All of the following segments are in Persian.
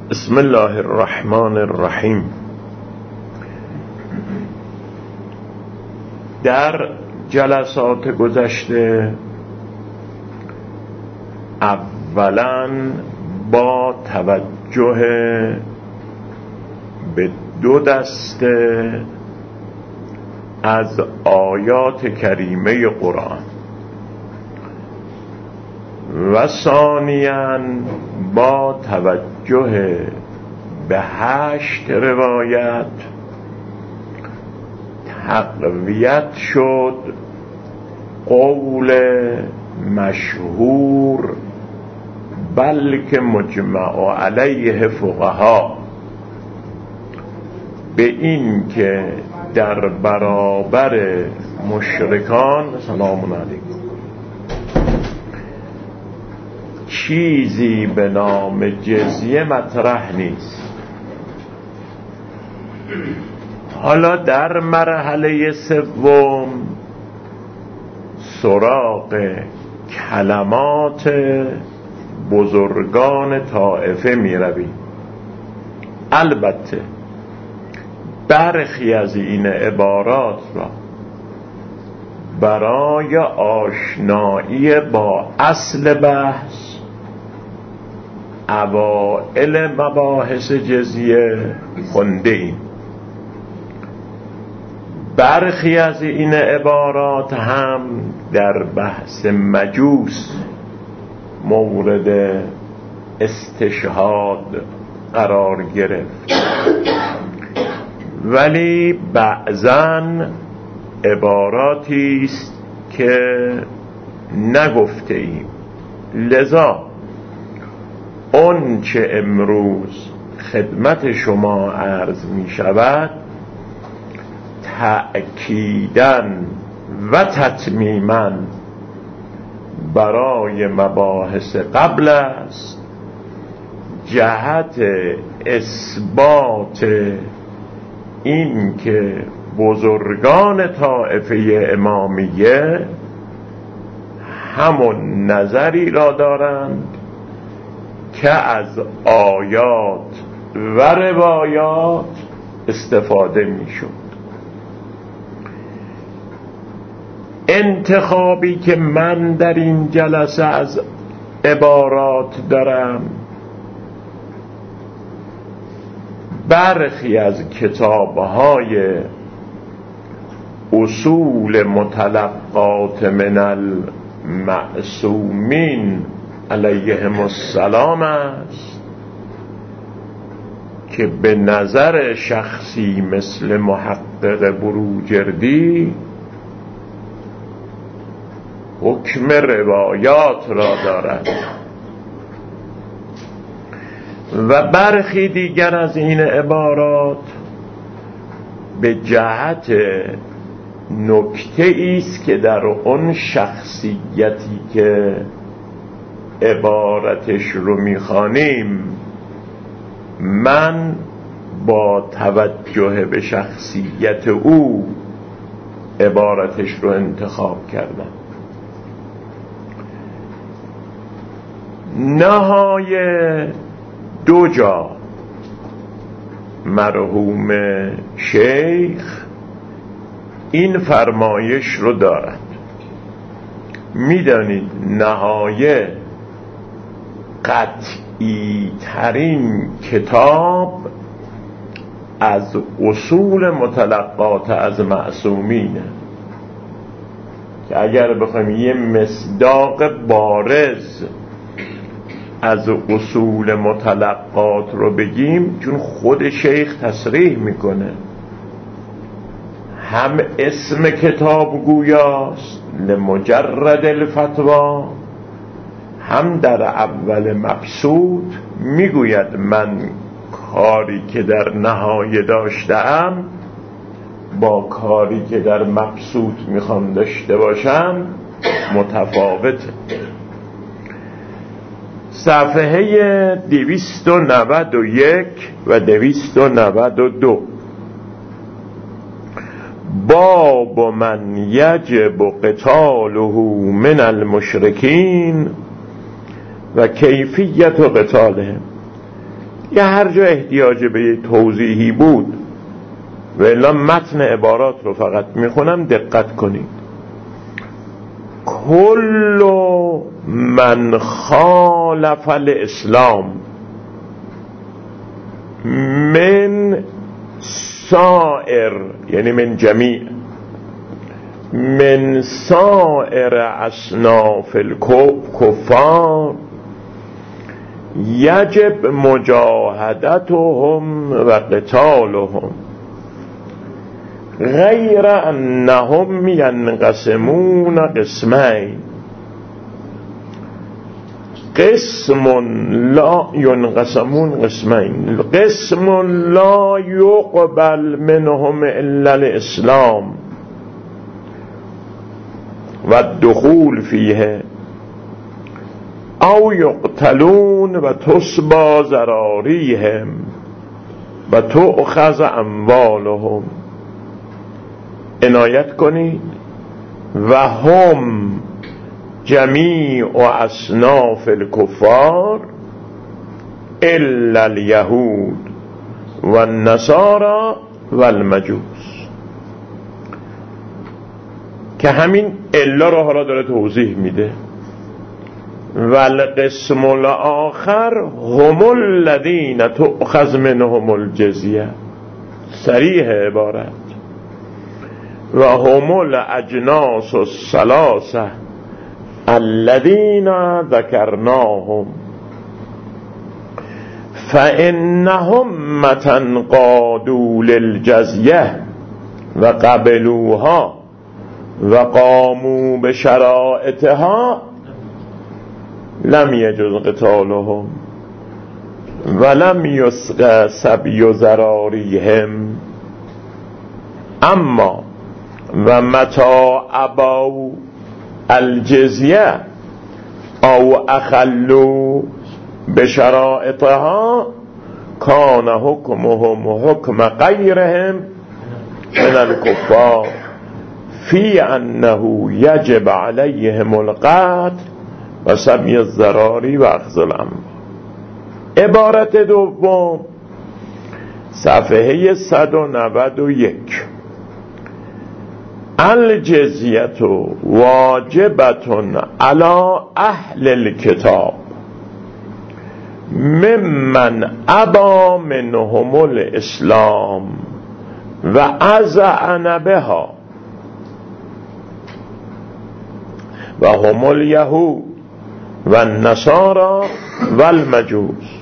بسم الله الرحمن الرحیم. در جلسات گذشته اولاً با توجه به دو دسته از آیات کریمه قرآن و ثانیاً با توجه به 8 روایت تقویت شد قول مشهور بلکه مجمع علیه فقها به این که در برابر مشرکان سلام علیکم چیزی به نام جزیه مطرح نیست. حالا در مرحله سوم سراغ کلمات بزرگان طائفه می رویم. البته برخی از این عبارات را برای آشنایی با اصل بحث اوائل مباحث جزیه خونده ایم. برخی از این عبارات هم در بحث مجوس مورد استشهاد قرار گرفت، ولی بعضاً عباراتی است که نگفته ایم. لذا اون چه امروز خدمت شما عرض می شود تأکیداً و تتمیماً برای مباحث قبل است، جهت اثبات این که بزرگان طائفه امامیه همون نظری را دارند که از آیات و روایات استفاده می شد. انتخابی که من در این جلسه از عبارات دارم برخی از کتاب‌های اصول متلقات من المعصومین علیهم السلام است که به نظر شخصی مثل محقق بروجردی حکم روایات را دارد و برخی دیگر از این عبارات به جهت نکته ایست که در اون شخصیتی که عبارتش رو میخوانیم من با توجه به شخصیت او عبارتش رو انتخاب کردم. نهای 2 جا مرحوم شیخ این فرمایش رو دارد. میدانید نهایه قطعی ترین کتاب از اصول متلقات از معصومینه که اگر بخوایم یه مصداق بارز از اصول متلقات رو بگیم، چون خود شیخ تصریح میکنه هم اسم کتاب گویاست لمجرد الفتوا، هم در اول مبسوط میگوید من کاری که در نهایه داشتم با کاری که در مبسوط میخوام داشته باشم متفاوته. صفحه 291 و 292 باب من یجب قتاله من المشرکین و کیفیت قتالهم. یا هر جا احتیاج به توضیحی بود و الا متن عبارات رو فقط میخونم، دقت کنید. کل من خالف الاسلام من سائر، یعنی من جمیع، من سائر اصناف الکفار یجب مجاهدتهم و قتالهم غیر انهم ینقسمون قسمین. قسم لا ينقسمون قسمين، قسم لا يقبل منهم إلا الإسلام والدخول فيه أو يقتلون وتسبى ذراريهم وتؤخذ أموالهم. عنایت کنید. و هم جمیع اصناف الکفار الا الیهود و النصارى و المجوس، که همین الا رو حالا داره توضیح میده. و القسم الاخر هم الذین تؤخذ منهم الجزیه، صریح عبارت، و هم الاجناس الثلاثه الذين ذكرناهم فإنهم متى قادوا للجزية وقبلوها وقاموا بشرائطها لم يجوز قتالهم ولم يسق سبي ذراريهم. اما و متى ابوا الجزیه او اخلوا بشرائطها کان حکمهم حکم غیرهم من الکفار فی انه یجب علیهم القتل و سبی الذراری و اخذ الاموال. عبارت دوم صفحه 191. الجزیة واجبة على اهل الكتاب ممن ابا منهم الاسلام و اذعن بها و هم اليهود و النصارى و المجوس.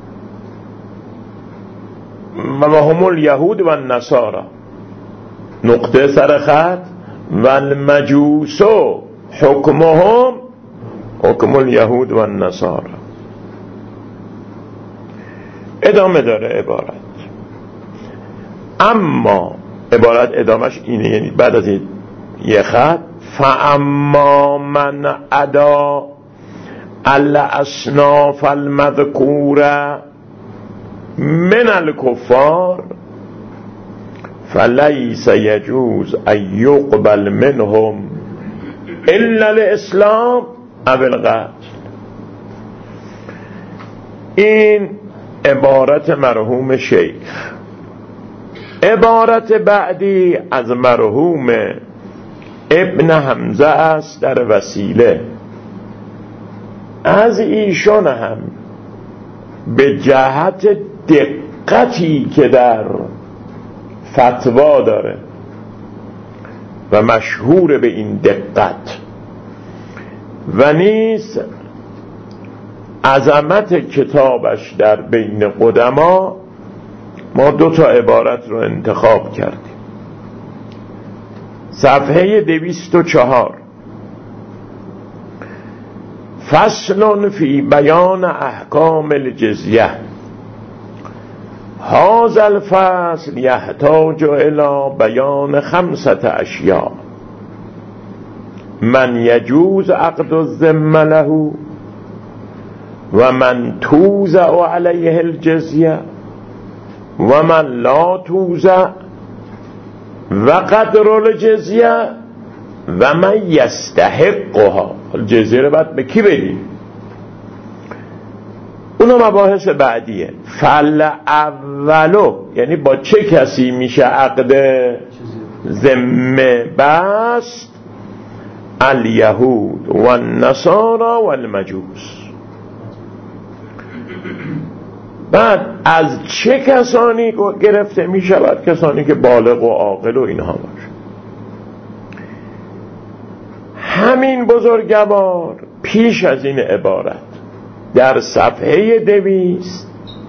و هم اليهود و النصارى نقطه سر خط و المجوس حکمهم حکم الیهود و النصارى. ادامه داره عبارت. اما عبارت ادامش اینه، یعنی بعد از این یه خط فاما من ادا الاصناف المذکوره من الکفار فلیس یجوز ان یقبل منهم الا الاسلام او القتل. این عبارت مرحوم شیخ. عبارت بعدی از مرحوم ابن حمزه است در وسیله. از ایشان هم به جهت دقتی که در فتوا داره و مشهور به این دقت و نیز عظمت کتابش در بین قدما، ما 2 عبارت رو انتخاب کردیم. صفحه 204 فصل فی بیان احکام الجزیه. هذا الفصل يحتاج الى بیان 5 اشیاء: من يجوز عقد الذمه له و من توزع علیه الجزیه و من لا توزع و قدر الجزیه و من یستحقها. الجزیه رو باید به کی بدیم؟ اون اونا مباحث بعدیه. فل اولو یعنی با چه کسی میشه عقد ذمه بست؟ الیهود و النصارا و المجوس. بعد از چه کسانی گرفته می شود؟ کسانی که بالغ و عاقل و اینها باشه. همین بزرگوار پیش از این عبارت در صفحه 200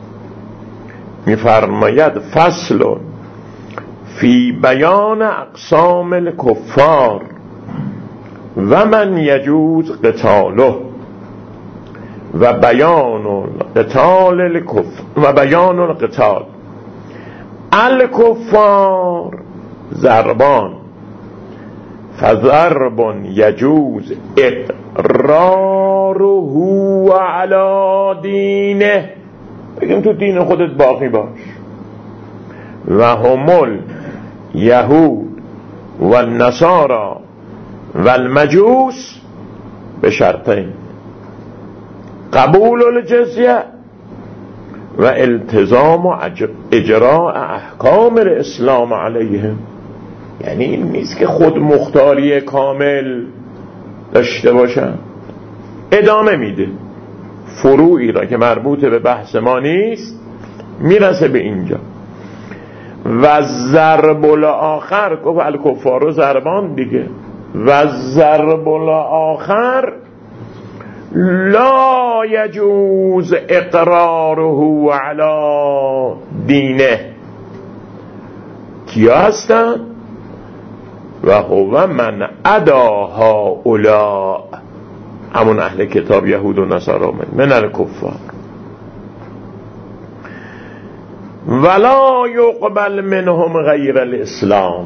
می‌فرماید فصل فی بیان اقسام الکفار و من یجوز قتاله و بیان قتال الکفر و بیان القتال الکفار ضربان فضرب یجوز اقراره علی دینه، بگیم تو دین خودت باقی باش. و همول یهود و النصارا و المجوس به شرطین: قبول الجزیه و التزام و اجراء احکام الاسلام علیهم. یعنی این نیست که خود مختاری کامل داشته باشن. ادامه میده فروعی را که مربوط به بحث ما نیست، میرسه به اینجا. و ضرب الاخر، گفت الکفار و ضربان دیگه، و ضرب الاخر لا یجوز اقراره علی دینه. کیا هستن؟ و هو من اداها اولا، همون اهل کتاب یهود و نصارا من الکفار. ولا یقبل منهم غیر الاسلام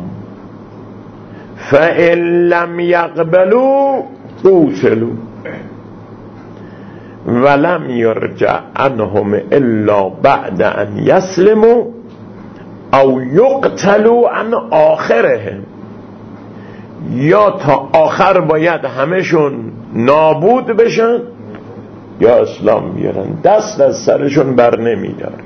فإن لم یقبلوا قوتلوا ولم یرجع عنهم الا بعد ان یسلموا او یقتلوا عن آخرهم. یا تا آخر باید همشون نابود بشن یا اسلام بیارن، دست از سرشون بر نمیداری.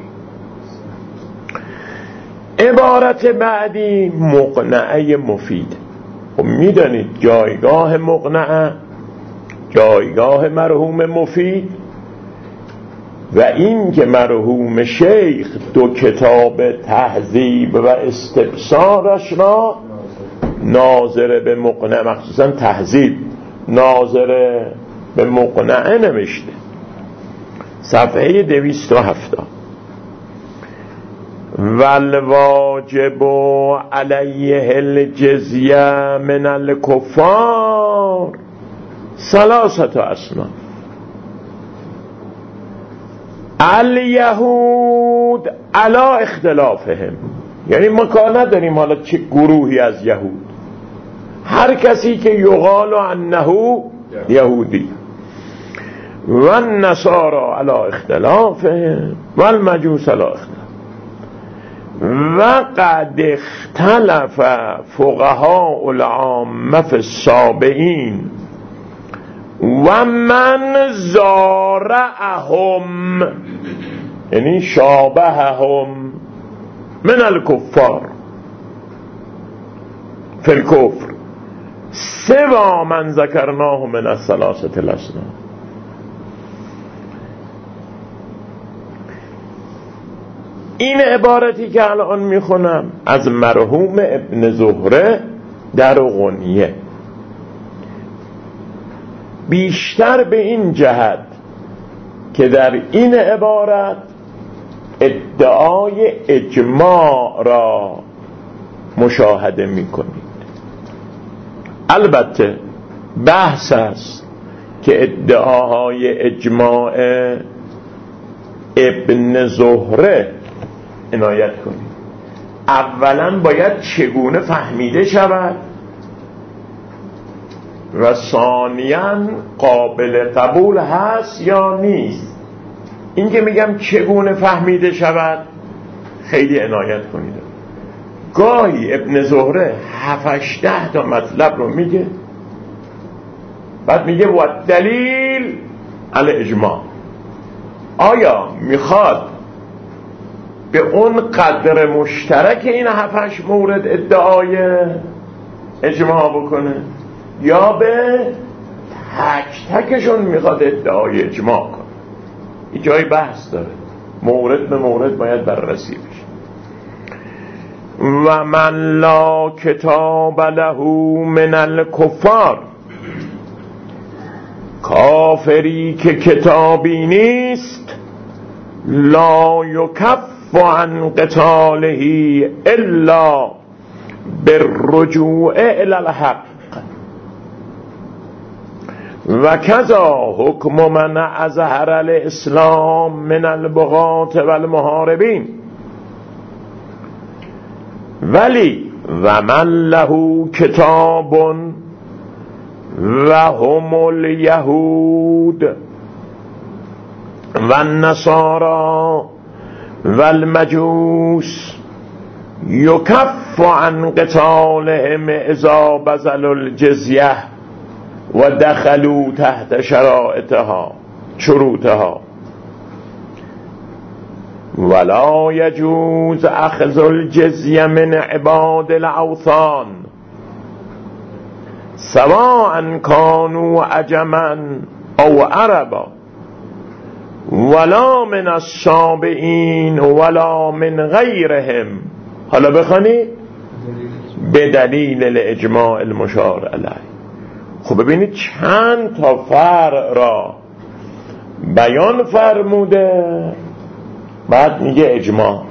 عبارت بعدی مقنعه مفید. خب میدانید جایگاه مقنعه، جایگاه مرحوم مفید، و این که مرحوم شیخ دو کتاب تهذیب و استبصارش را ناظر به مقنعه، مخصوصا تهذیب ناظر به مقنعه نوشته، صفحه 270. والواجب علیه الجزیه من الکفار ثلاثه اصناف: الیهود علی اختلافهم، یعنی ما کار نداریم حالا چه گروهی از یهود، هر کسی که یقال انه یهودی، و النصارا علی اختلافهم و المجوس علی اختلاف. و قد اختلف فقهاء العامه فی السابعین و من زارعهم، یعنی شابههم من الکفار فی الکفر سوا من ذکرناه من الثلاثه الاصناف. این عبارتی که الان میخونم از مرحوم ابن زهره در غنیه، بیشتر به این جهت که در این عبارت ادعای اجماع را مشاهده میکنید. البته بحث است که ادعاهای اجماع ابن زهره عنایت کنید. اولا باید چگونه فهمیده شود و ثانیاً قابل قبول هست یا نیست. این که میگم چگونه فهمیده شود خیلی عنایت کنید. گاهی ابن زهره 7-8 تا مطلب رو میگه، بعد میگه و دلیل علی اجماع. آیا میخواد به اون قدر مشترک این 7-8 مورد ادعای اجماع بکنه یا به تک تکشون میخواد ادعای اجماع کنه؟ این جای بحث داره، مورد به مورد باید بررسی بشه. و من لا کتاب له من الکفار، کافری که کتابی نیست، لا یکف عن قتاله الا بالرجوع الی الحق و کذا حکم من اظهر الاسلام من البغاة والمحاربین. ولی و من له کتاب و هم الیهود و النصارى و المجوس یکف عن قتالهم اذا بذلوا الجزیه و دخلوا تحت شروطها ولا يجوز اخذ الجزیه من عباد الاوثان سواء كانوا عجما او عربا ولا من السابعین ولا من غیرهم. حالا بخوانید به دلیل الاجماع المشار علیه. خب ببینید چند تا فرع را بیان فرموده، بعد میگه اجماع.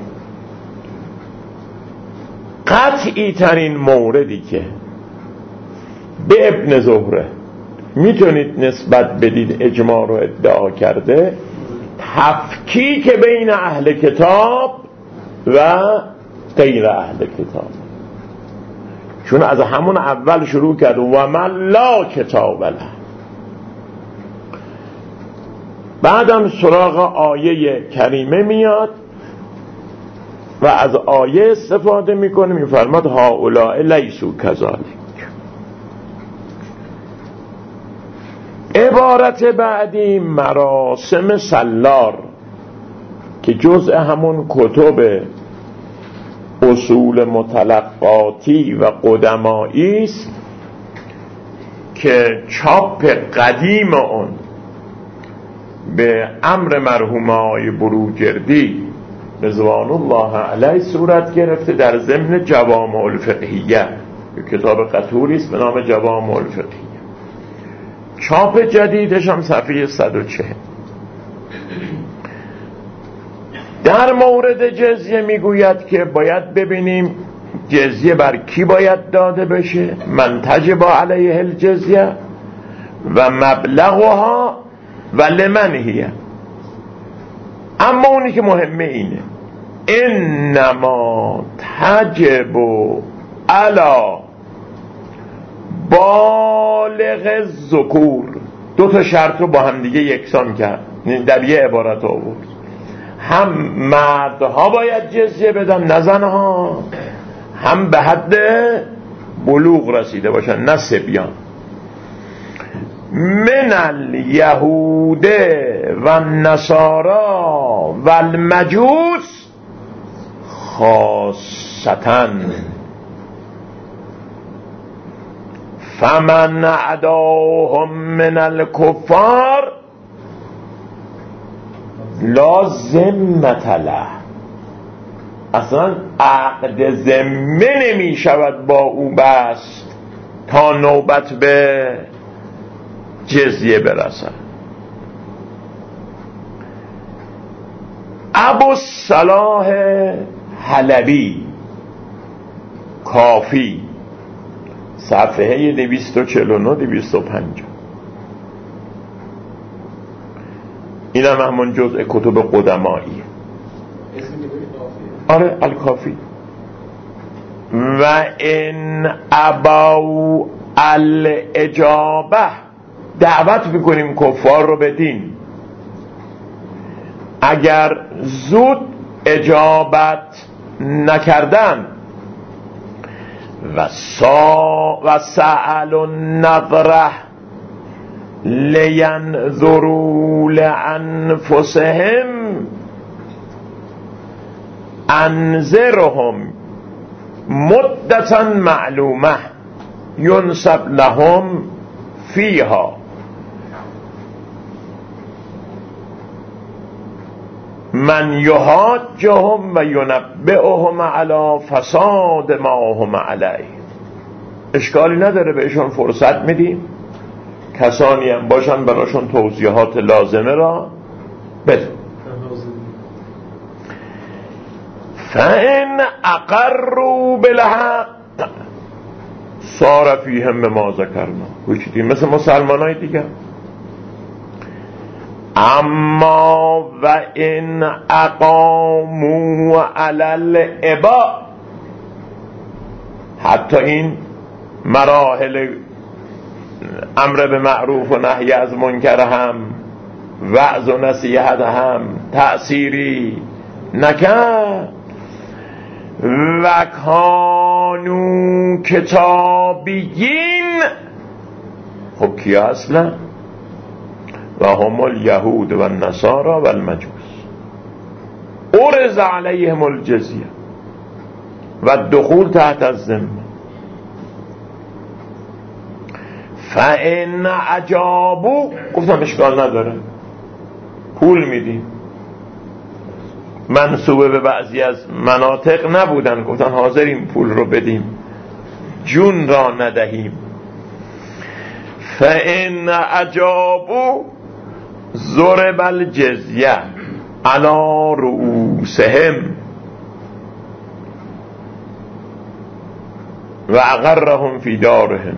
قطعی ترین موردی که به ابن زهره میتونید نسبت بدید اجماع رو ادعا کرده، تفکیک بین اهل کتاب و غیر اهل کتاب، چون از همون اول شروع کرد و من لا کتاب له. بعدم سراغ آیه کریمه میاد و از آیه استفاده میکنه، میفرماد هؤلاء لیسوا کذالک. عبارت بعدی مراسم سلار که جزء همون کتب اصول متلقاتی و قدمایی است که چاپ قدیم اون به امر مرحوم آقای بروجردی رضوان الله علیه صورت گرفته در ضمن جوامع الفقهیه، کتاب قطوری است به نام جوامع الفقهیه. چاپ جدیدش هم صفحه 140. در مورد جزیه میگوید که باید ببینیم جزیه بر کی باید داده بشه، من تجب علیه الجزیه و مبلغها و لمن هی. اما اونی که مهمه اینه انما تجب علی بالغ الذکور. دو تا شرط رو با هم دیگه یکسان کرد، در یه عبارت آورد. هم مردها باید جزیه بدن نه زنها، هم به حد بلوغ رسیده باشن نه صبیان. من الیهود و النصارا و المجوس خاصتاً فمن عداهم من الکفار لا ذمة له. اصلا عقد ذمه نمی شود با او بست تا نوبت به جزیه برسد. ابو صلاح حلبی کافی صفحه 249-250. این هم همون جزء کتب قدمایی. آره الکافی. و ان اباو الاجابه، دعوت میکنیم کفار رو به دین، اگر زود اجابت نکردن و سأل النظره لینظروا لانفسهم انذرهم مدتا معلومه ینسب لهم فیها من یحاجهم و ینبئهم علی فساد ما هم علیه. اشکالی نداره بهشون فرصت میدیم کسانی هم باشن براشون توضیحات لازمه را بده. فإن اقروا بالحق صار فیهم بما ذکرنا، مثل مسلمان های دیگه. اما و این اقاموا علی العبا، حتی این مراحل امر به معروف و نهی از منکر هم وعظ و نصیحت هم تأثیری نکرد. و کانو کتابیین، خب کیا اصلا؟ و هم الیهود و النصارى و المجوس ارز علیهم الجزیه و دخول تحت الذمه. فان اجابوا، گفتم اشکال نداره پول میدیم. منصوبه به بعضی از مناطق نبودن، گفتن حاضریم پول رو بدیم جون را ندهیم. فان اجابوا ضرب الجزیه علی رؤوسهم و اقرهم فی دارهم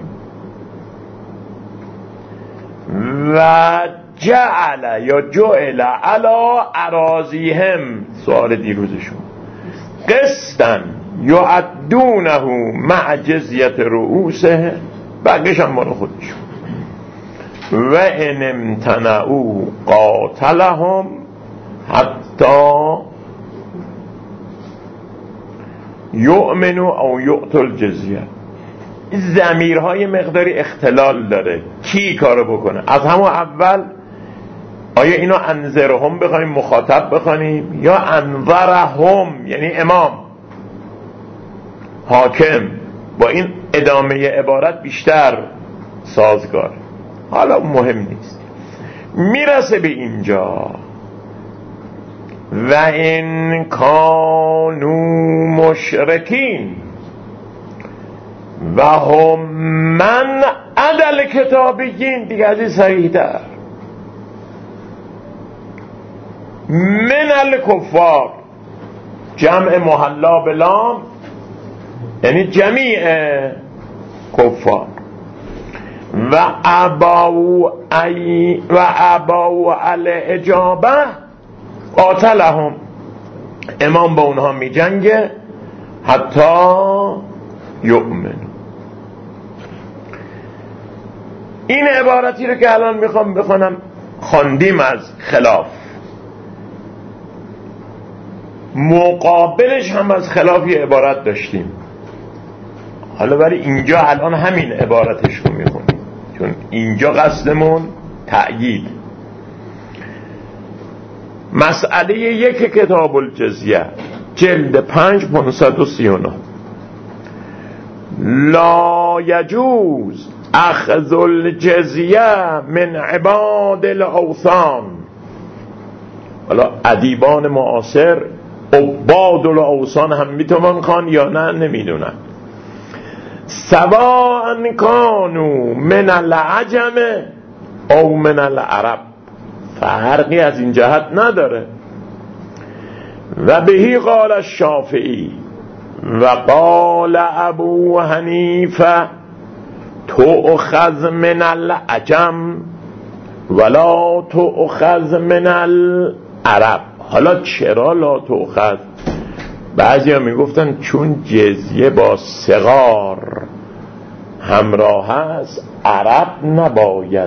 و جعل یا جعل علی اراضیهم، سوال دیروزشون، قسطا یعدونه مع جزیه رؤوسهم، بقیش هم مال خودشون. و ان امتنعوا قاتلهم حتی یؤمنوا او یؤتوا الجزیه. ضمیرهای مقداری اختلال داره کی کارو بکنه. از همون اول آیا اینو انذرهم بخوایم مخاطب بخوانیم یا انذرهم یعنی امام حاکم؟ با این ادامه عبارت بیشتر سازگار. حالا مهم نیست. میرسه به اینجا و ان کانوا مشرکین و هم من عدل کتابیین، دیگه از این صحیح‌تر، من الکفار، جمع محلا بلام یعنی جمیع کفار. و اباو الاجابه قاتلهم، امام با اونها می جنگه حتی یؤمن. این عبارتی رو که الان میخوام بخونم خواندیم از خلاف، مقابلش هم از خلاف یه عبارت داشتیم. حالا برای اینجا الان همین عبارتش رو میخونیم چون اینجا قصدمون تأیید. مسئله یک کتاب الجزیه جلد 5 539 لا یجوز اخذ الجزیه من عباد الاوثان. حالا ادیبان معاصر عباد الاوثان هم میتونن خان یا نه نمیدونن. سواء کانوا من العجم او من العرب، فرقی از این جهت نداره. و بهی قال الشافعی و قال ابو حنیفه تؤخذ من العجم ولا تؤخذ من العرب. حالا چرا لا تؤخذ؟ بعضی ها میگفتن چون جزیه با صغار همراه هست عرب نباید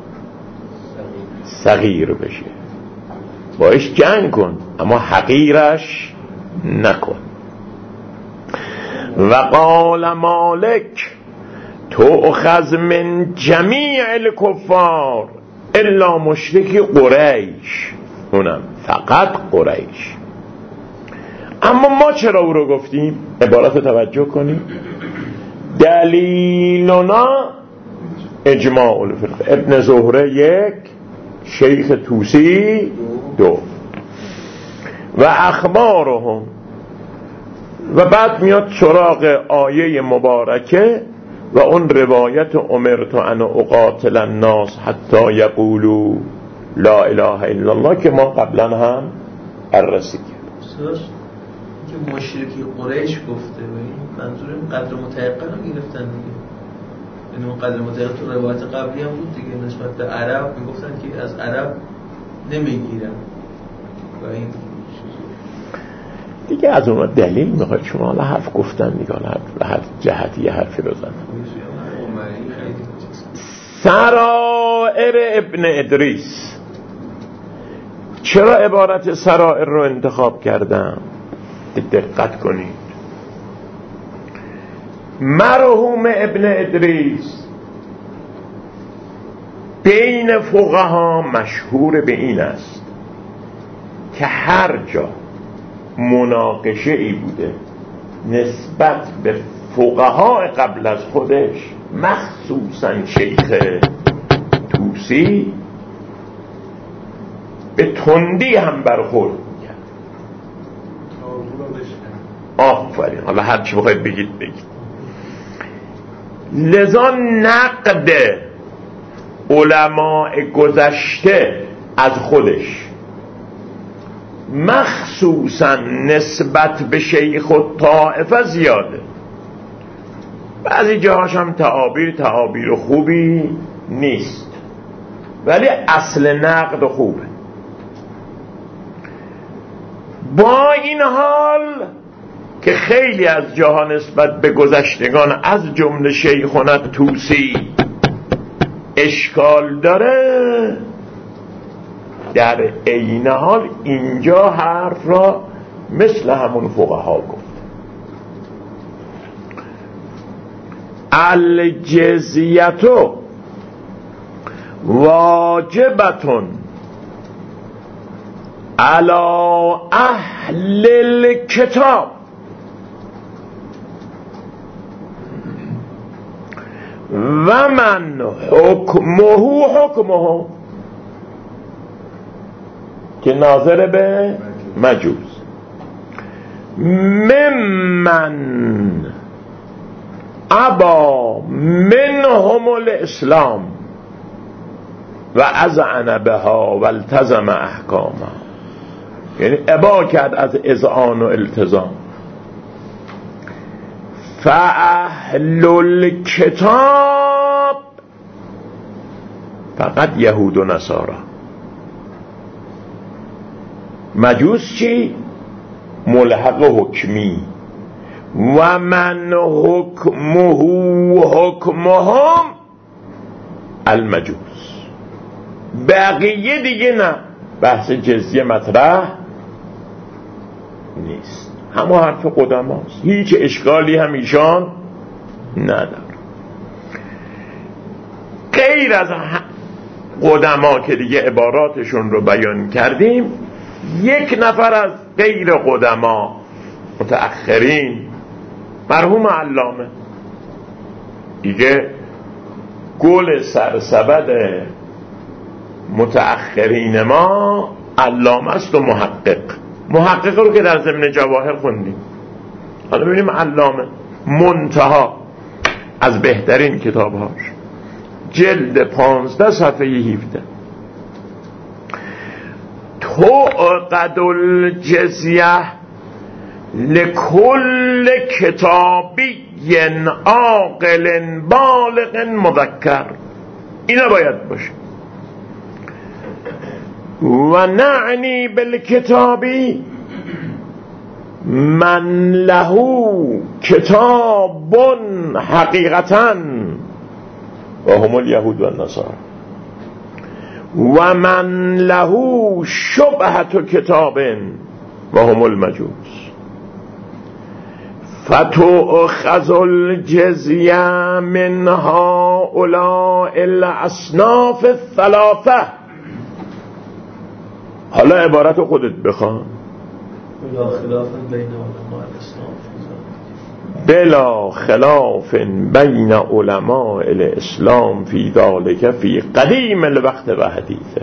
صغیر بشه، باش جنگ کن اما حقیرش نکن. و قال مالک تؤخذ من جمیع الکفار الا مشرک قریش، اونم فقط قریش. اما ما چرا او رو گفتیم؟ عبارت توجه کنیم. دلیلنا اجماع الفرقه، ابن زهره 1، شیخ توسی 2، و اخبارهم، و بعد میاد سراغ آیه مبارکه و اون روایت امرت ان اقاتل الناس حتی یقولوا لا اله الا الله که ما قبلا هم بررسی کردیم. که مشرکی قریش گفته و این منظور قدر متيقن رو گرفتن دیگه، یعنی اون قدر متيقن تو روایت قبلی هم بود دیگه، نسبت به عرب میگفتن که از عرب نمیگیرن و این دیگه از اون دلیل میخواد شما حالا حرف گفتن دیگه، حالا هر جهتی یه حرفی بزنن. سرائر ابن ادریس، چرا عبارت سرائر رو انتخاب کردم؟ دقت کنید. مرحوم ابن ادریس بین فقها مشهور به این است که هر جا مناقشه ای بوده نسبت به فقها قبل از خودش، مخصوصا شیخ توسی، به تندی هم برخورد میکرد. آفرین، حالا هر چی بخواید بگید. لذا نقد علماء گذشته از خودش، مخصوصا نسبت به شیخ و طائفه زیاده. بعضی جاهاش هم تعابیر خوبی نیست، ولی اصل نقد خوبه. با این حال که خیلی از جاها نسبت به گذشتگان از جمله شیخنا توسی اشکال داره، در عین حال اینجا حرف را مثل همون فقها گفت. الجزیتو واجبتون علی اهل الکتاب و من حکمه که ناظر به مجوز، ممن ابا منهم الاسلام و اذعن بها و التزم احکامها، یعنی ابا کرد از اذعان و التزام. فاهل الکتاب فقط یهود و نصارا. مجوس چی؟ ملحق حکمی. و من حکمهم المجوس. بقیه دیگه نه، بحث جزیه مطرح نیست، همون حرف قدماست، هیچ اشکالی هم ایشان نداره. غیر از قدما که دیگه عباراتشون رو بیان کردیم، یک نفر از غیر قدما متأخرین، مرحوم علامه دیگه گل سرسبد متأخرین ما علامه است و محقق رو که در ضمن جواهر خوندیم. حالا ببینیم علامه منتها از بهترین کتابهاش، جلد 15 صفحه 17، توقد الجزیه لکل کتابی عاقل بالغ مذکر، اینا باید باشه. و نعنی بالکتابی من له کتاب حقیقتا و هم الیهود و النصارى و من له شبهت کتاب و هم المجوس. فتؤخذ الجزیه من هؤلاء الاصناف الثلاثه. حالا عبارت خودت بخوان. بلا خلاف بین علماء الاسلام بلا خلاف بین علماء الاسلام فی ذلک فی قدیم الوقت و حدیثه.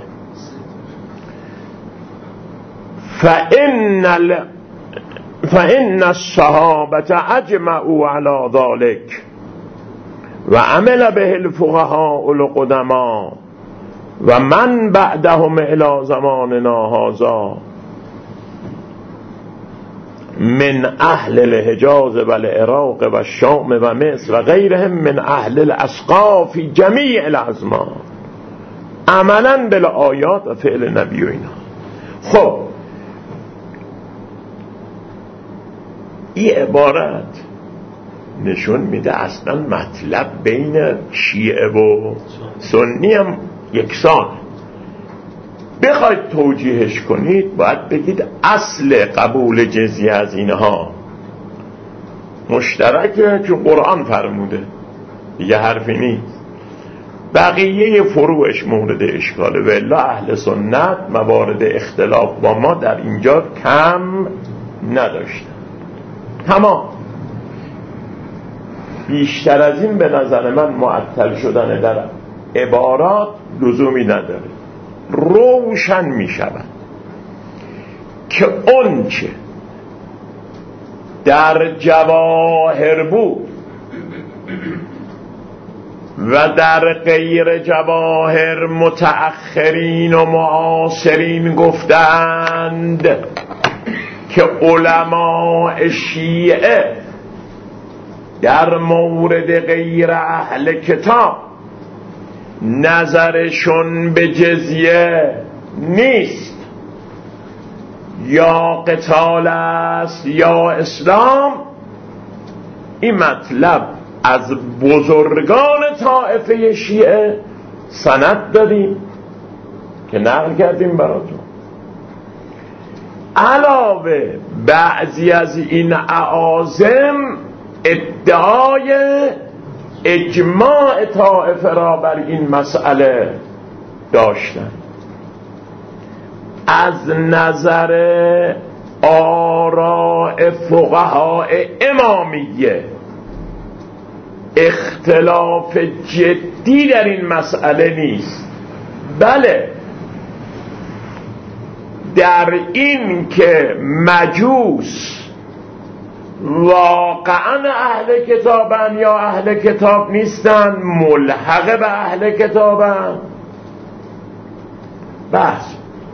فإن الصحابة أجمعوا على ذلك وعمل به الفقهاء القدماء ومن بعدهم إلى زماننا هذا من اهل الحجاز و العراق و الشام و مصر و غیرهم من اهل الاسقاف فی جمیع الازمان عملا بالآیات و فعل نبی و اینا. خب این عبارت نشون میده اصلا مطلب بین شیعه و سنی هم یکسان. بخواید توجیهش کنید باید بگید اصل قبول جزیه از اینها مشترکه چون قرآن فرموده، یه حرفی نیست. بقیه فروعش مورد اشکاله و الا اهل سنت موارد اختلاف با ما در اینجا کم نداشتن. تمام. بیشتر از این به نظر من معطل شدن در عبارات لزومی نداره. روشن می شود که اون چه در جواهر بود و در غیر جواهر متأخرین و معاصرین گفتند که علماء شیعه در مورد غیر اهل کتاب نظرشون به جزیه نیست، یا قتال است یا اسلام. این مطلب از بزرگان طائفه شیعه سند دادیم که نقل کردیم براتون. علاوه بعضی از این اعاظم ادعای اجماع طائفه را بر این مسئله داشتند. از نظر آراء فقهاء امامیه اختلاف جدی در این مسئله نیست. بله، در این که مجوس واقعا اهل کتابن یا اهل کتاب نیستن، ملحق به اهل کتابن، بس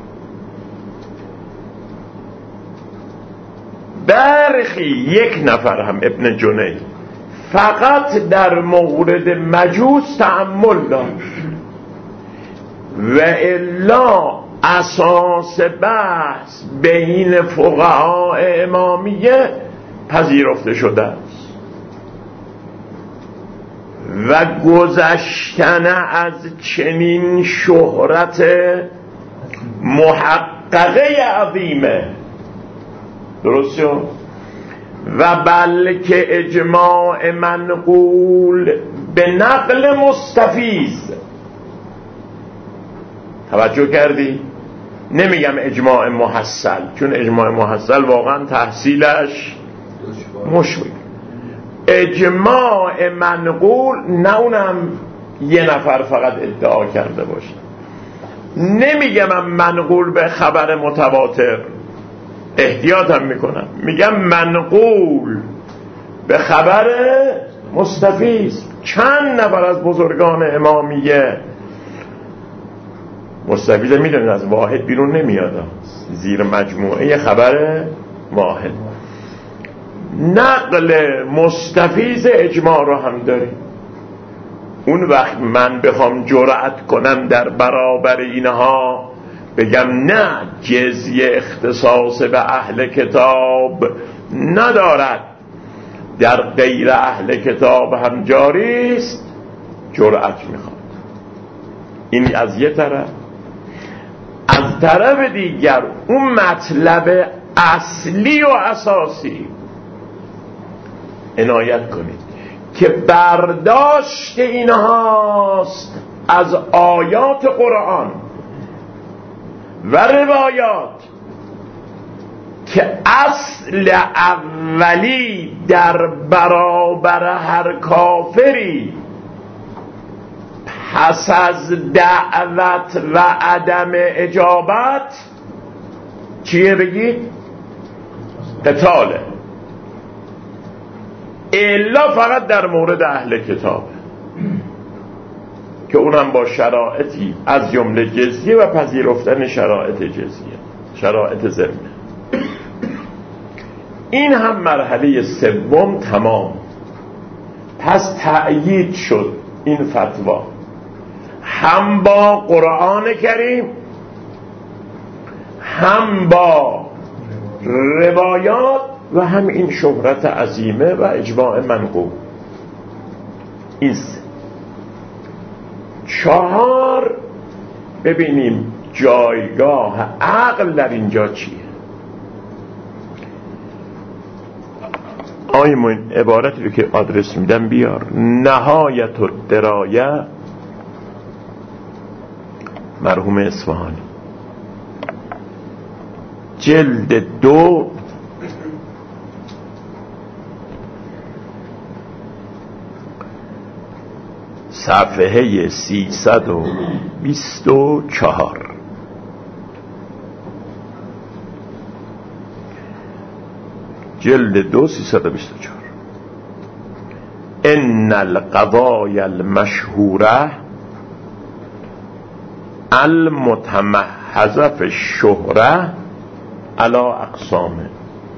برخی یک نفر هم ابن جنید فقط در مورد مجوس تأمل داشت و الا اساس بحث بین فقهای امامیه پذیرفته شده است و گذشتن از چنین شهرت محققه عظیمه. درست شد؟ و بلکه اجماع منقول به نقل مستفیض. توجه کردی؟ نمیگم اجماع محصل، چون اجماع محصل واقعا تحصیلش مشکل. اجماع منقول، نه اونم یه نفر فقط ادعا کرده باشه. نمیگم منقول به خبر متواتر، احتیاطم میکنم، میگم منقول به خبر مستفیض. چند نفر از بزرگان امامیه، مستفیض میدونید از واحد بیرون نمیاد، زیر مجموعه خبر واحد، نقل مستفیض اجماع رو هم داریم. اون وقت من بخوام جرأت کنم در برابر اینها بگم نه جزیه اختصاص به اهل کتاب ندارد، در غیر اهل کتاب هم جاری است، جرأت میخواد. این از یه طرف. از طرف دیگر اون مطلب اصلی و اساسی عنایت کنید که برداشت اینهاست از آیات قرآن و روایات که اصل اولی در برابر هر کافری پس از دعوت و عدم اجابت چیه بگید؟ قتاله. الا فقط در مورد اهل کتابه که اونم با شرایطی از جمله جزیه و پذیرفتن شرایط جزیه، شرایط ضمنه. این هم مرحله سوم تمام. پس تأیید شد این فتوا هم با قرآن کریم هم با روایات و هم این شهرت عظیمه و اجماع منقول. این سه. چهار، ببینیم جایگاه عقل در اینجا چیه. آیمون عبارتی رو که آدرس میدم بیار. نهایت الدرایه مرحوم اصفهانی، جلد 2 صفحه 324. جلد 2 324. ان القضايا المشهوره المتمحضه في الشهره على اقسامه.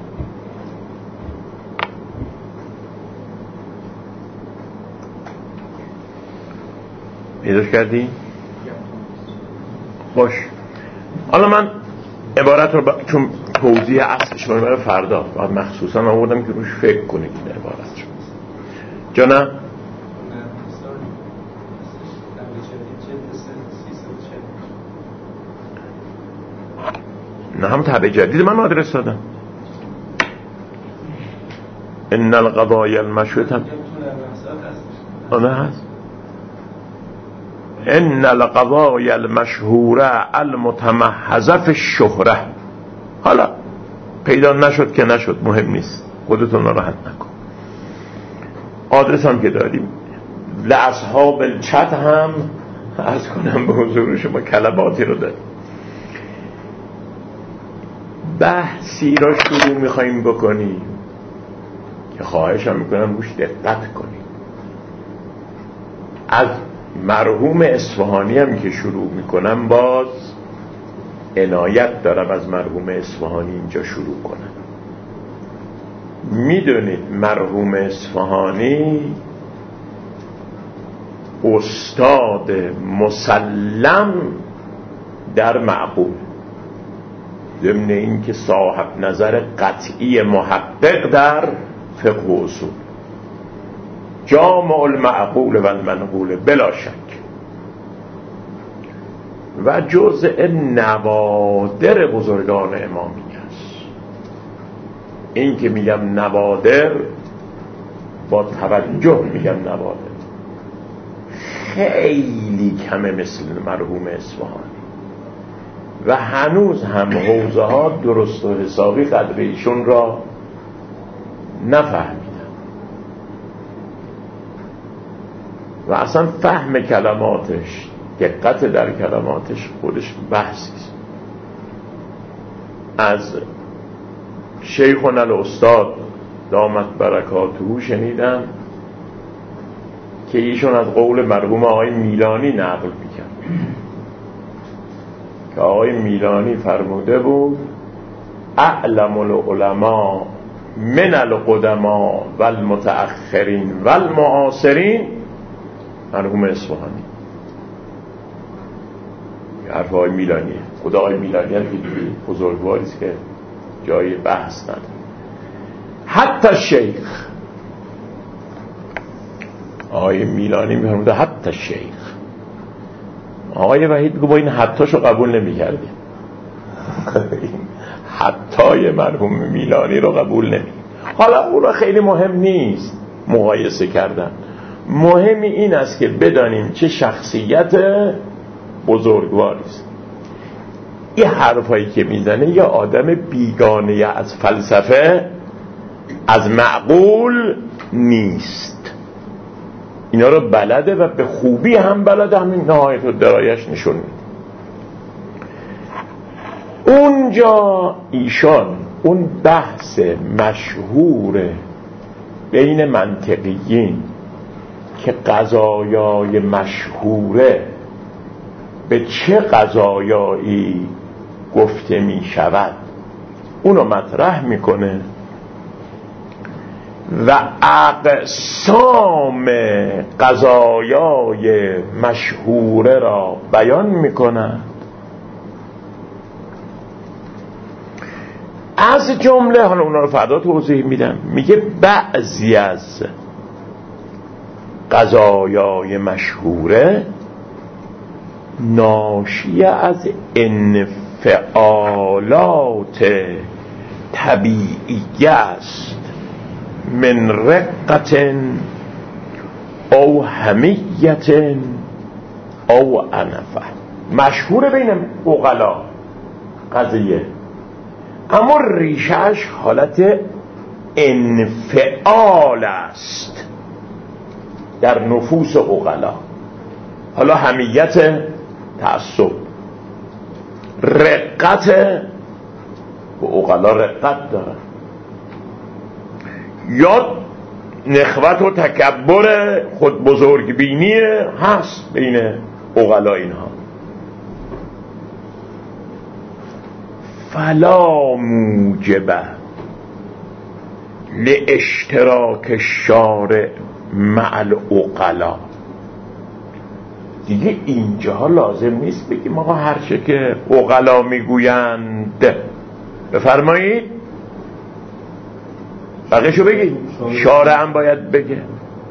پیداش کردی؟ باش. حالا من عبارت رو چون توضیح اصلش رو برای فردا بعد مخصوصا آوردم که روش فکر کنید این عبارت رو. جا نه؟ نه هم تبع جدید من آدرس دادم. ان القضايا المشهوره آنه هست. ان القضايا المشهوره المتمحضه في الشهره. حالا پیدا نشد که نشد، مهم نیست، خودتون راحت نکن. آدرس هم که دادیم لاصحاب الچت هم عرض کنم به حضور شما کلماتی رو داریم. بحثی را شروع میخواییم بکنیم که خواهشم میکنم روش دقت کنیم. از مرحوم اصفهانی هم که شروع میکنم باز عنایت دارم از مرحوم اصفهانی اینجا شروع کنم. میدونید مرحوم اصفهانی استاد مسلم در معقول، ضمن این که صاحب نظر قطعی محقق در فقه و اصول، جامع المعقول و المنقول بلا شک، و جزء نوادر بزرگان امامی است. این که میگم نوادر با توجه میگم نوادر، خیلی کمه مثل مرحوم اصفهانی و هنوز هم حوزه ها درست و حسابی قدر ایشون را نفهمیدن و اصلا فهم کلماتش، دقت در کلماتش خودش بحثی است. از شیخنا الاستاد دامت برکاته شنیدم که ایشون از قول مرحوم آقای میلانی نقل میکرد که آقای میلانی فرموده بود اعلم العلماء من القدماء والمتأخرین والمعاصرین مرحوم اصفهانی. حرف آقای میلانیه. خدا آقای میلانی هم که بزرگواریست که جای بحث نداره. حتی شیخ آقای میلانی میفرموده حتی شیخ. آقای وحید میگه با این حتاشو قبول نمی‌کردیم. حتای مرحوم میلانی رو قبول نمی. حالا اون را خیلی مهم نیست مقایسه کردن، مهم این است که بدانیم چه شخصیت بزرگواری است. این حرفایی که میزنه یا آدم بیگانه از فلسفه، از معقول نیست، اینا رو بلده و به خوبی هم بلده، همین نهایت و درایش نشون میده. اونجا ایشان اون بحث مشهور بین منطقیین که قضایای مشهوره به چه قضایایی گفته می شود اونو مطرح میکنه و اقسام قضایای مشهوره را بیان میکنه. از جمله، حالا اونا رو فردا توضیح میدم، میگه بعضی از قضایای مشهوره ناشی از انفعالات طبیعی است، من رقت او حمیت او عنفه. مشهور بین عقلا قضیه، اما ریشهش حالت انفعال است در نفوس عقلا. حالا حمیت تعصب، رقت، و عقلا رقت داره، یا نخوت و تکبر خود بزرگبینی هست بین عقلا. اینها فلا موجب لاشتراک الشارع مع العقلا. دیگه اینجا لازم نیست بگیم آقا هرچه که عقلا میگویند بفرمایید، بقیشو بگید، شارع هم باید بگه.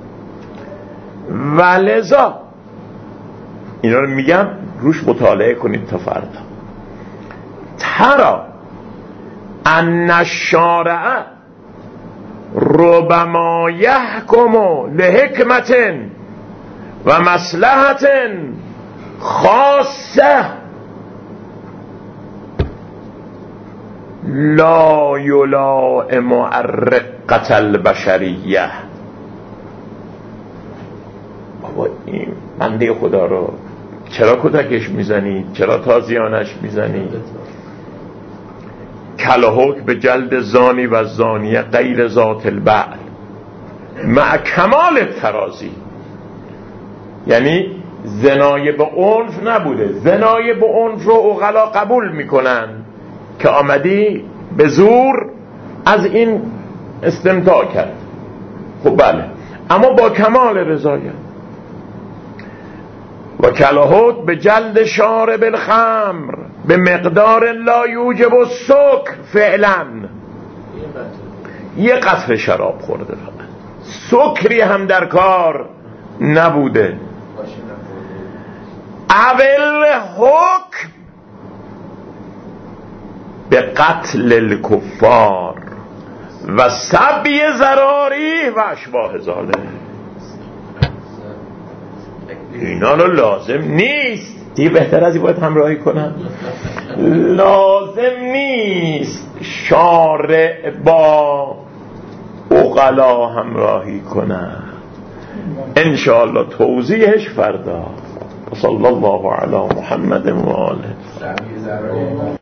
ولذا اینا رو میگم روش مطالعه کنید تا فردا. ترا ان الشارع ربما یحکم لحکمت و مصلحت خاصه لا یلائم الرقة البشریه. بابا این بنده خدا رو چرا کتکش میزنید؟ چرا تازیانش میزنید؟ کلهوک به جلد زانی و زانیه غیر ذات البعل مع کمال ترازی. یعنی زنای به عنف نبوده، زنای به عنف رو عقلا قبول میکنن که آمدی به زور از این استمتاع کرد، خب بله، اما با کمال رضایت. و کلهوک به جلد شارب الخمر به مقدار لا یوجب السکر فعلا. یه قطره شراب خورده فقط، سکری هم در کار نبوده. اول حکم به قتل الکفار و سبی ضراری و اشباه ذالک. اینا رو لازم نیست دیگه، بهتر از این باید همراهی کنم. لازم نیست شارع با عقلا همراهی کنم. انشاءالله توضیحش فردا. صلی الله علی محمد و آله.